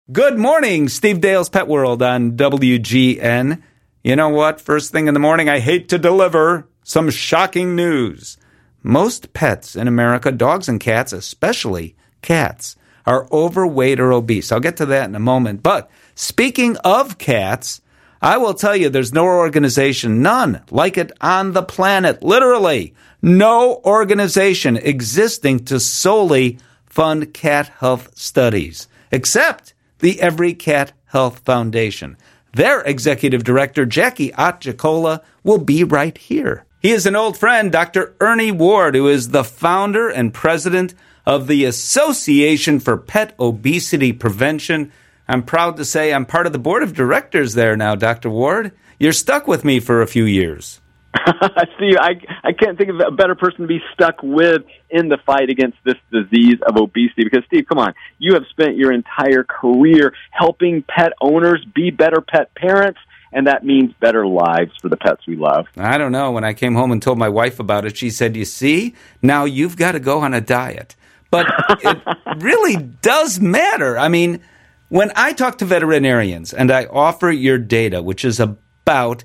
Good morning, Steve Dale's Pet World on WGN. You know what? First thing in the morning, I hate to deliver some shocking news. Most pets in America, dogs and cats, especially cats, are overweight or obese. I'll get to that in a moment. But speaking of cats, I will tell you there's no organization, none like it on the planet. Literally, no organization existing to solely fund cat health studies, except the Every Cat Health Foundation. Their executive director, Jackie Otjacola, will be right here. He is an old friend, Dr. Ernie Ward, who is the founder and president of the Association for Pet Obesity Prevention. I'm proud to say I'm part of the board of directors there now, Dr. Ward. You're stuck with me for a few years. Steve, I can't think of a better person to be stuck with in the fight against this disease of obesity because, Steve, come on, you have spent your entire career helping pet owners be better pet parents, and that means better lives for the pets we love. I don't know. When I came home and told my wife about it, she said, you see, now you've got to go on a diet. But it really does matter. I mean, when I talk to veterinarians and I offer your data, which is about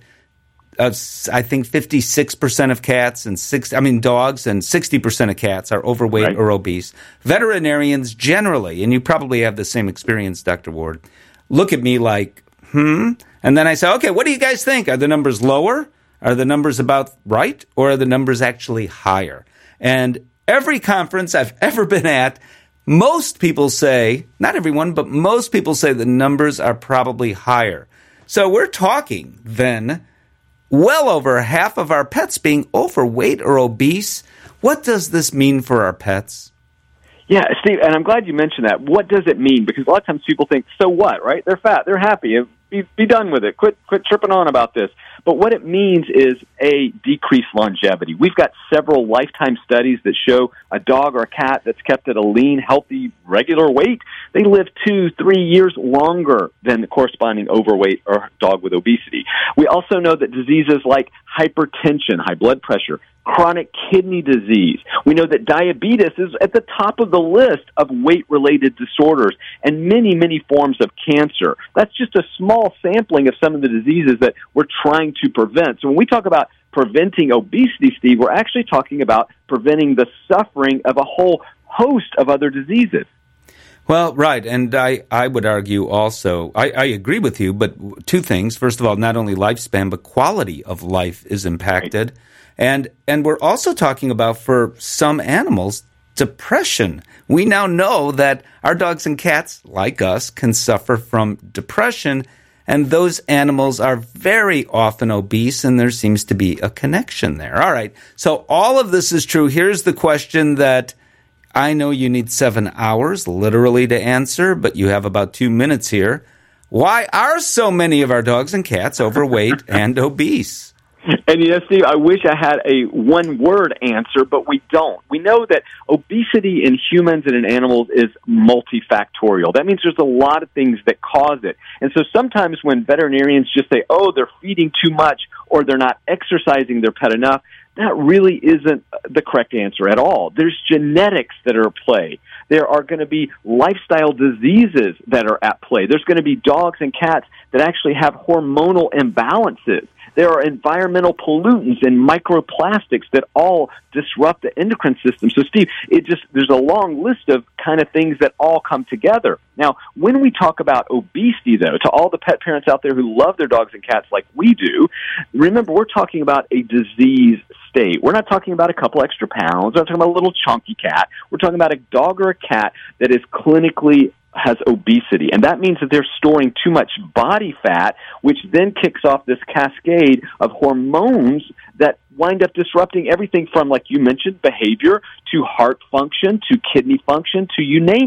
I think 56% of cats and dogs and 60% of cats are overweight or obese. Veterinarians generally, and you probably have the same experience, Dr. Ward, look at me like, And then I say, okay, what do you guys think? Are the numbers lower? Are the numbers about right? Or are the numbers actually higher? And every conference I've ever been at, most people say, not everyone, but most people say the numbers are probably higher. So we're talking then well over half of our pets being overweight or obese. What does this mean for our pets? Yeah, Steve, and I'm glad you mentioned that. What does it mean? Because a lot of times people think, so what, right? They're fat, they're happy, be done with it. Quit tripping on about this. But what it means is, A, decreased longevity. We've got several lifetime studies that show a dog or a cat that's kept at a lean, healthy, regular weight, they live 2-3 years longer than the corresponding overweight or dog with obesity. We also know that diseases like hypertension, high blood pressure, chronic kidney disease. We know that diabetes is at the top of the list of weight-related disorders and many, many forms of cancer. That's just a small sampling of some of the diseases that we're trying to prevent. So when we talk about preventing obesity, Steve, we're actually talking about preventing the suffering of a whole host of other diseases. Well, right, and I would argue also, I agree with you, but two things. First of all, not only lifespan, but quality of life is impacted. Right. And we're also talking about, for some animals, depression. We now know that our dogs and cats, like us, can suffer from depression, and those animals are very often obese, and there seems to be a connection there. All right, so all of this is true. Here's the question that I know you need 7 hours, literally, to answer, but you have about 2 minutes here. Why are so many of our dogs and cats overweight and obese? And yes, Steve, I wish I had a one-word answer, but we don't. We know that obesity in humans and in animals is multifactorial. That means there's a lot of things that cause it. And so sometimes when veterinarians just say, oh, they're feeding too much or they're not exercising their pet enough, that really isn't the correct answer at all. There's genetics that are at play. There are going to be lifestyle diseases that are at play. There's going to be dogs and cats that actually have hormonal imbalances. There are environmental pollutants and microplastics that all disrupt the endocrine system. So, Steve, there's a long list of kind of things that all come together. Now, when we talk about obesity, though, to all the pet parents out there who love their dogs and cats like we do, remember, we're talking about a disease state. We're not talking about a couple extra pounds. We're not talking about a little chunky cat. We're talking about a dog or a cat that is clinically has obesity, and that means that they're storing too much body fat, which then kicks off this cascade of hormones that wind up disrupting everything from, like you mentioned, behavior to heart function to kidney function to you name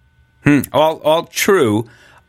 it. All true,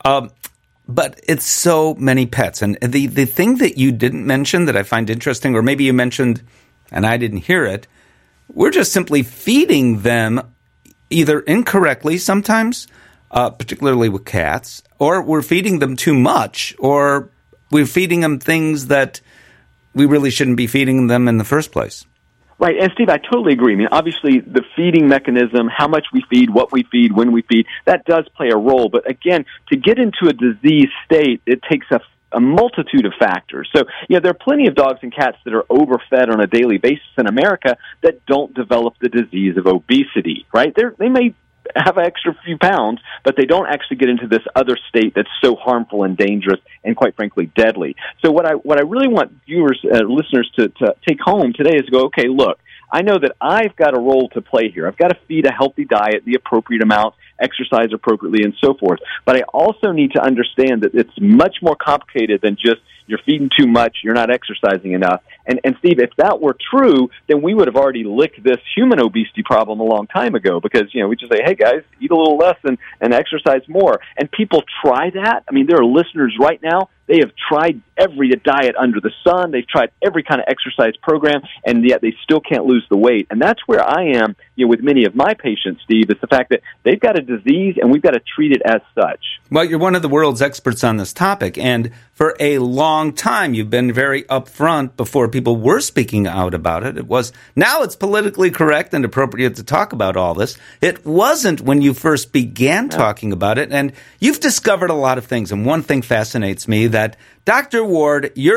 but it's so many pets. And the thing that you didn't mention that I find interesting, or maybe you mentioned and I didn't hear it, we're just simply feeding them either incorrectly sometimes, particularly with cats, or we're feeding them too much, or we're feeding them things that we really shouldn't be feeding them in the first place. Right, and Steve, I totally agree. I mean, obviously, the feeding mechanism, how much we feed, what we feed, when we feed, that does play a role. But again, to get into a disease state, it takes a multitude of factors. So, there are plenty of dogs and cats that are overfed on a daily basis in America that don't develop the disease of obesity, right? They may have an extra few pounds, but they don't actually get into this other state that's so harmful and dangerous and, quite frankly, deadly. So what I really want viewers, listeners to take home today is to go, okay, look, I know that I've got a role to play here. I've got to feed a healthy diet, the appropriate amount, exercise appropriately, and so forth. But I also need to understand that it's much more complicated than just you're feeding too much, you're not exercising enough. And Steve, if that were true, then we would have already licked this human obesity problem a long time ago because, we just say, hey, guys, eat a little less and exercise more. And people try that. I mean, there are listeners right now, they have tried every diet under the sun. They've tried every kind of exercise program, and yet they still can't lose the weight. And that's where I am, with many of my patients, Steve, is the fact that they've got a disease, and we've got to treat it as such. Well, you're one of the world's experts on this topic, and for a long time, you've been very upfront before people were speaking out about it. Now it's politically correct and appropriate to talk about all this. It wasn't when you first began talking about it, and you've discovered a lot of things, and one thing fascinates me, that Dr. Ward, your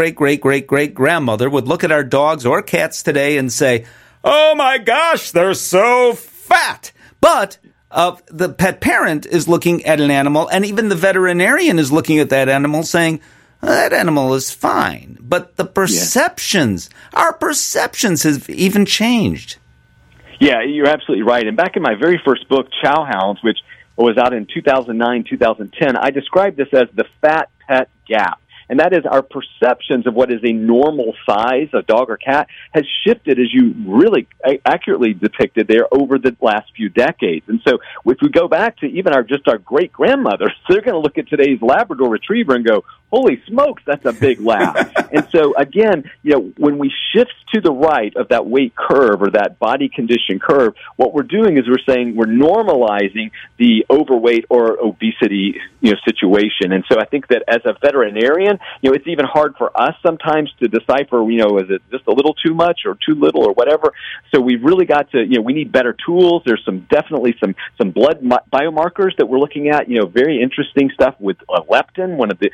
great-great-great-great-great-grandmother would look at our dogs or cats today and say, oh my gosh, they're so fat. But the pet parent is looking at an animal, and even the veterinarian is looking at that animal saying, that animal is fine. But the perceptions, our perceptions have even changed. Yeah, you're absolutely right. And back in my very first book, Chow Hounds, which was out in 2009, 2010, I described this as the fat pet gap. And that is our perceptions of what is a normal size, a dog or cat, has shifted, as you really accurately depicted there, over the last few decades. And so if we go back to even our great-grandmothers, they're going to look at today's Labrador Retriever and go, holy smokes, that's a big lab. And so, again, when we shift to the right of that weight curve or that body condition curve, what we're doing is we're saying we're normalizing the overweight or obesity situation. And so I think that as a veterinarian, it's even hard for us sometimes to decipher, is it just a little too much or too little or whatever. So we've really got to, we need better tools. There's definitely some blood biomarkers that we're looking at, very interesting stuff with leptin, one of the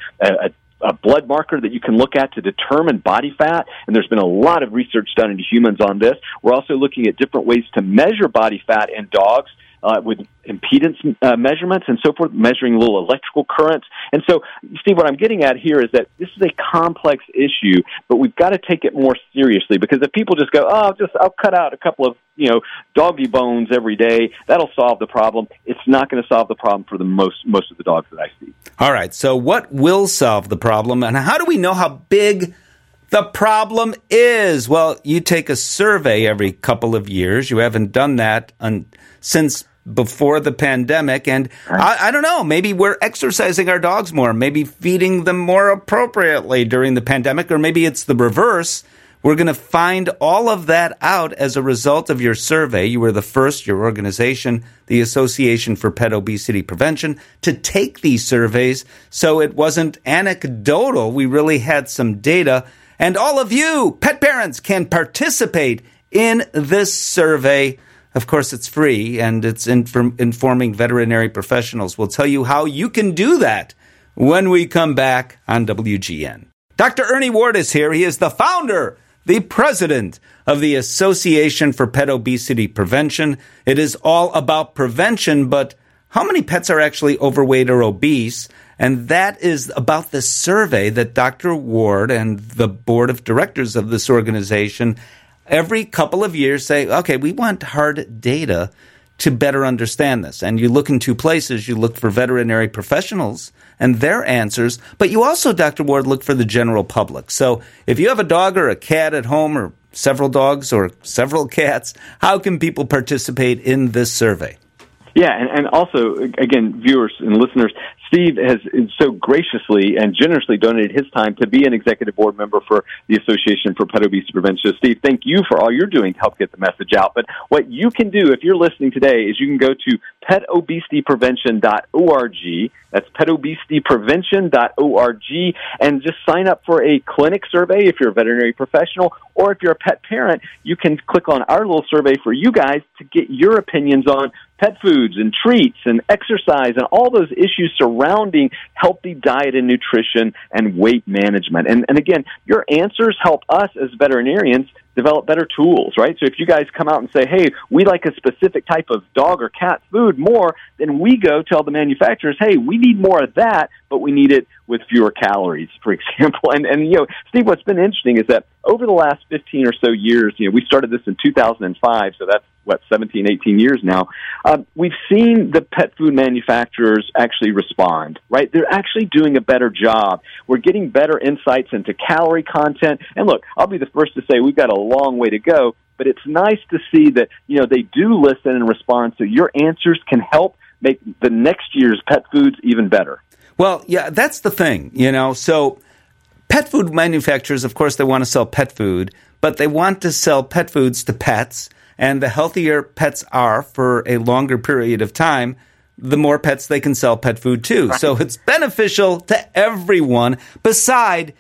a blood marker that you can look at to determine body fat, and there's been a lot of research done into humans on this. We're also looking at different ways to measure body fat in dogs with impedance measurements and so forth, measuring little electrical currents. And so, Steve, what I'm getting at here is that this is a complex issue, but we've got to take it more seriously, because if people just go, I'll cut out a couple of, doggy bones every day, that'll solve the problem. It's not going to solve the problem for the most of the dogs that I see. All right, so what will solve the problem, and how do we know how big the problem is? Well, you take a survey every couple of years. You haven't done that since before the pandemic, and I don't know, maybe we're exercising our dogs more, maybe feeding them more appropriately during the pandemic, or maybe it's the reverse. We're going to find all of that out as a result of your survey. You were the first, your organization, the Association for Pet Obesity Prevention, to take these surveys, so it wasn't anecdotal. We really had some data, and all of you, pet parents, can participate in this survey. Of course, it's free, and it's informing veterinary professionals. We'll tell you how you can do that when we come back on WGN. Dr. Ernie Ward is here. He is the founder, the president of the Association for Pet Obesity Prevention. It is all about prevention, but how many pets are actually overweight or obese? And that is about the survey that Dr. Ward and the board of directors of this organization every couple of years say, okay, we want hard data to better understand this. And you look in two places. You look for veterinary professionals and their answers, but you also, Dr. Ward, look for the general public. So if you have a dog or a cat at home, or several dogs or several cats, how can people participate in this survey? Yeah, and also, again, viewers and listeners, Steve has so graciously and generously donated his time to be an executive board member for the Association for Pet Obesity Prevention. So, Steve, thank you for all you're doing to help get the message out. But what you can do if you're listening today is you can go to petobesityprevention.org. That's petobesityprevention.org, and just sign up for a clinic survey if you're a veterinary professional, or if you're a pet parent, you can click on our little survey for you guys to get your opinions on pet foods and treats and exercise and all those issues surrounding healthy diet and nutrition and weight management. And again, your answers help us as veterinarians develop better tools, right? So if you guys come out and say, hey, we like a specific type of dog or cat food more, then we go tell the manufacturers, hey, we need more of that, but we need it with fewer calories, for example. And Steve, what's been interesting is that over the last 15 or so years, we started this in 2005, so that's 17, 18 years now, we've seen the pet food manufacturers actually respond, right? They're actually doing a better job. We're getting better insights into calorie content. And look, I'll be the first to say we've got a long way to go, but it's nice to see that, they do listen and respond, so your answers can help make the next year's pet foods even better. Well, yeah, that's the thing, So pet food manufacturers, of course, they want to sell pet food, but they want to sell pet foods to pets. And the healthier pets are for a longer period of time, the more pets they can sell pet food to. Right. So it's beneficial to everyone. Beside,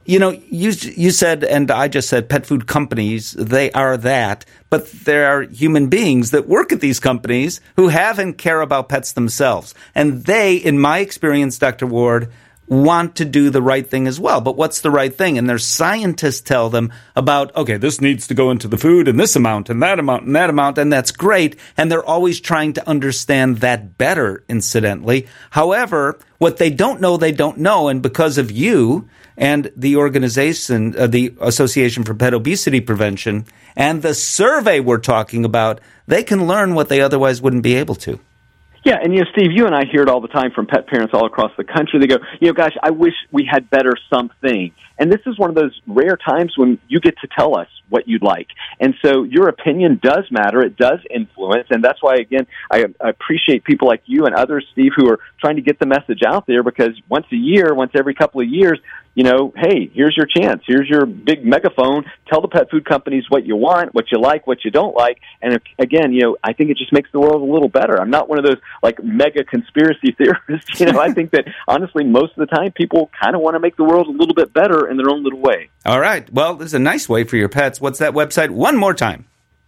you said, and I just said, pet food companies, they are that. But there are human beings that work at these companies who have and care about pets themselves. And they, in my experience, Dr. Ward, want to do the right thing as well. But what's the right thing? And their scientists tell them about, okay, this needs to go into the food and this amount and that amount and that amount, and that's great. And they're always trying to understand that better, incidentally. However, what they don't know, they don't know. And because of you and the organization, the Association for Pet Obesity Prevention, and the survey we're talking about, they can learn what they otherwise wouldn't be able to. Yeah, and Steve, you and I hear it all the time from pet parents all across the country. They go, gosh, I wish we had better something. And this is one of those rare times when you get to tell us what you'd like. And so your opinion does matter. It does influence. And that's why, again, I appreciate people like you and others, Steve, who are trying to get the message out there, because once every couple of years, hey, here's your chance. Here's your big megaphone. Tell the pet food companies what you want, what you like, what you don't like. And again, I think it just makes the world a little better. I'm not one of those mega conspiracy theorists. I think that honestly, most of the time, people kind of want to make the world a little bit better in their own little way. All right. Well, this is a nice way for your pets. What's that website? One more time.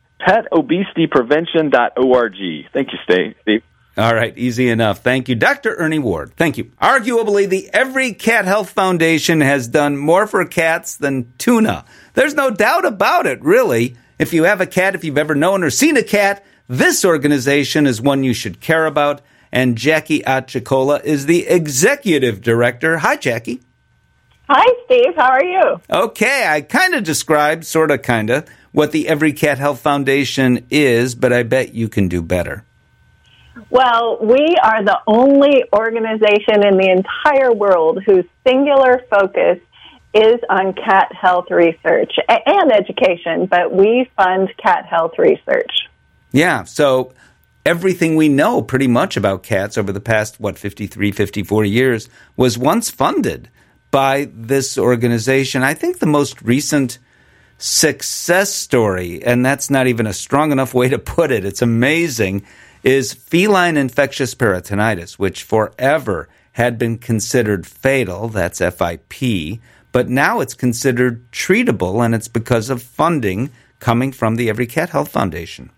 petobesityprevention.org. Thank you, Steve. All right, easy enough. Thank you. Dr. Ernie Ward, thank you. Arguably, the Every Cat Health Foundation has done more for cats than tuna. There's no doubt about it, really. If you have a cat, if you've ever known or seen a cat, this organization is one you should care about. And Jackie Achicola is the executive director. Hi, Jackie. Hi, Steve. How are you? Okay, I kind of described, what the Every Cat Health Foundation is, but I bet you can do better. Well, we are the only organization in the entire world whose singular focus is on cat health research and education, but we fund cat health research. Yeah, so everything we know pretty much about cats over the past, 53, 54 years was once funded by this organization. I think the most recent success story, and that's not even a strong enough way to put it, it's amazing, is feline infectious peritonitis, which forever had been considered fatal, that's FIP, but now it's considered treatable, and it's because of funding coming from the Every Cat Health Foundation.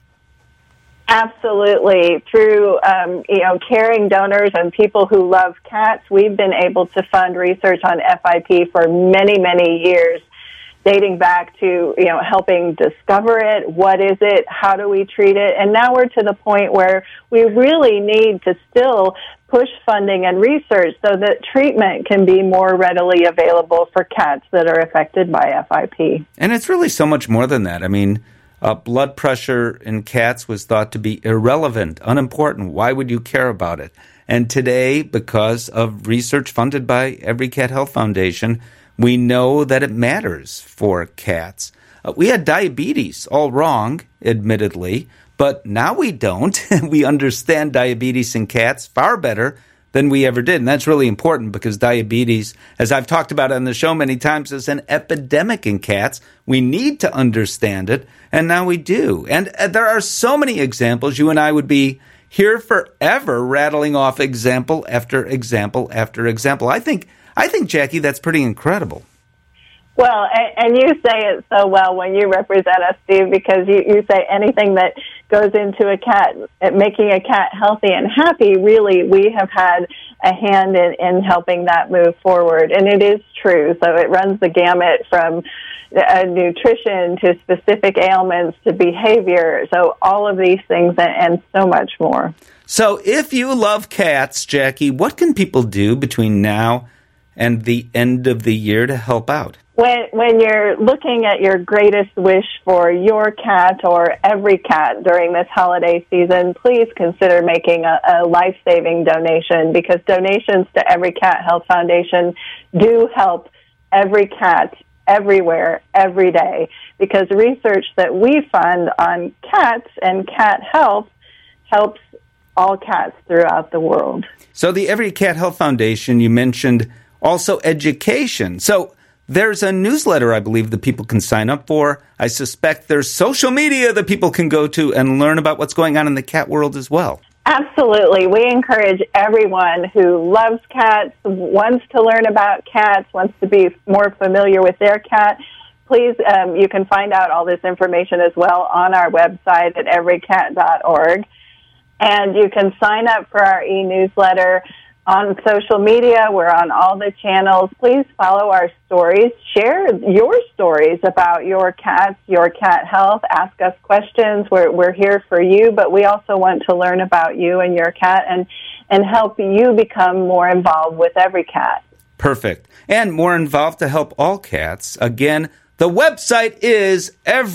Absolutely. Through, caring donors and people who love cats, we've been able to fund research on FIP for many, many years, dating back to, helping discover it, what is it, how do we treat it, and now we're to the point where we really need to still push funding and research so that treatment can be more readily available for cats that are affected by FIP. And it's really so much more than that. I mean, blood pressure in cats was thought to be irrelevant, unimportant. Why would you care about it? And today, because of research funded by Every Cat Health Foundation, we know that it matters for cats. We had diabetes, all wrong, admittedly, but now we don't. We understand diabetes in cats far better than we ever did. And that's really important because diabetes, as I've talked about on the show many times, is an epidemic in cats. We need to understand it, and now we do. And there are so many examples. You and I would be here forever rattling off example after example after example. I think, Jackie, that's pretty incredible. Well, and you say it so well when you represent us, Steve, because you say anything that goes into a cat, making a cat healthy and happy, really, we have had a hand in helping that move forward. And it is true. So it runs the gamut from nutrition to specific ailments to behavior. So all of these things and so much more. So if you love cats, Jackie, what can people do between now and the end of the year to help out? When you're looking at your greatest wish for your cat or every cat during this holiday season, please consider making a life-saving donation, because donations to Every Cat Health Foundation do help every cat everywhere, every day, because research that we fund on cats and cat health helps all cats throughout the world. So the Every Cat Health Foundation, you mentioned also education. So there's a newsletter, I believe, that people can sign up for. I suspect there's social media that people can go to and learn about what's going on in the cat world as well. Absolutely. We encourage everyone who loves cats, wants to learn about cats, wants to be more familiar with their cat. Please, you can find out all this information as well on our website at everycat.org. And you can sign up for our e-newsletter on social media. We're on all the channels. Please follow our stories. Share your stories about your cats, your cat health. Ask us questions. We're here for you, but we also want to learn about you and your cat and help you become more involved with every cat. Perfect. And more involved to help all cats. Again, the website is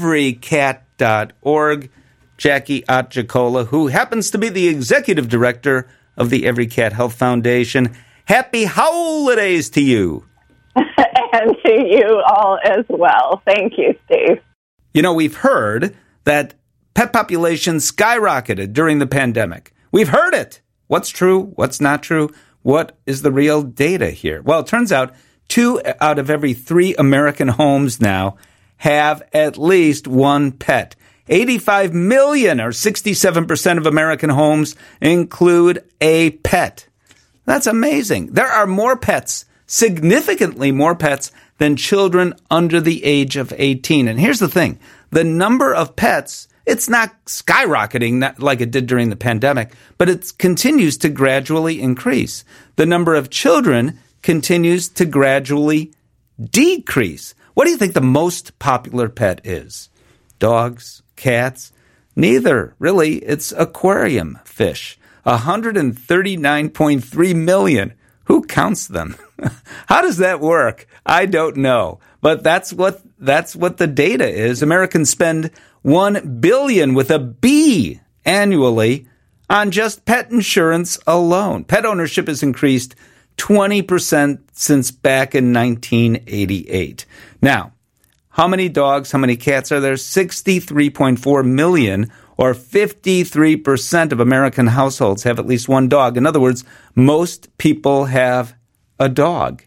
everycat.org. Jackie Ochakola, who happens to be the executive director of the Every Cat Health Foundation. Happy holidays to you. And to you all as well. Thank you, Steve. You know, we've heard that pet populations skyrocketed during the pandemic. We've heard it. What's true? What's not true? What is the real data here? Well, it turns out 2 out of every 3 American homes now have at least one pet. 85 million, or 67% of American homes, include a pet. That's amazing. There are more pets, significantly more pets, than children under the age of 18. And here's the thing. The number of pets, it's not skyrocketing like it did during the pandemic, but it continues to gradually increase. The number of children continues to gradually decrease. What do you think the most popular pet is? Dogs? Cats? Neither, really. It's aquarium fish. 139.3 million. Who counts them? How does that work? I don't know. But that's what the data is. Americans spend $1 billion with a B annually on just pet insurance alone. Pet ownership has increased 20% since back in 1988. Now, how many dogs, how many cats are there? 63.4 million, or 53% of American households have at least one dog. In other words, most people have a dog.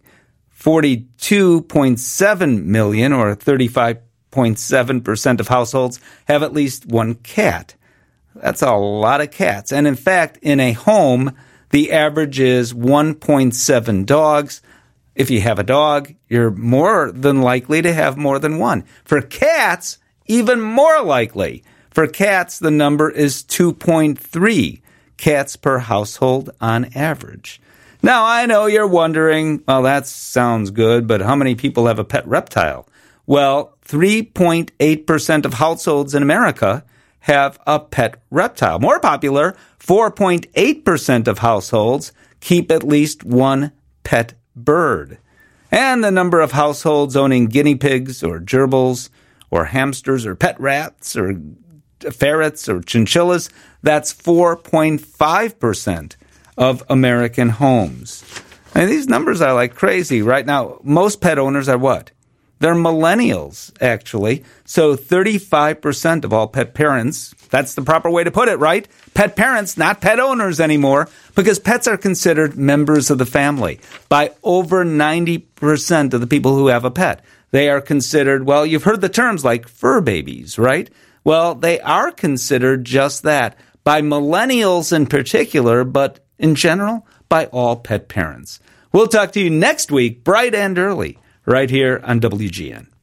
42.7 million, or 35.7% of households have at least one cat. That's a lot of cats. And in fact, in a home, the average is 1.7 dogs. If you have a dog, you're more than likely to have more than one. For cats, even more likely. For cats, the number is 2.3 cats per household on average. Now, I know you're wondering, well, that sounds good, but how many people have a pet reptile? Well, 3.8% of households in America have a pet reptile. More popular, 4.8% of households keep at least one pet bird. And the number of households owning guinea pigs or gerbils or hamsters or pet rats or ferrets or chinchillas, that's 4.5% of American homes. And these numbers are like crazy. Right now, most pet owners are what? They're millennials, actually. So 35% of all pet parents, that's the proper way to put it, right? Pet parents, not pet owners anymore, because pets are considered members of the family by over 90% of the people who have a pet. They are considered, well, you've heard the terms like fur babies, right? Well, they are considered just that by millennials in particular, but in general, by all pet parents. We'll talk to you next week, bright and early, right here on WGN.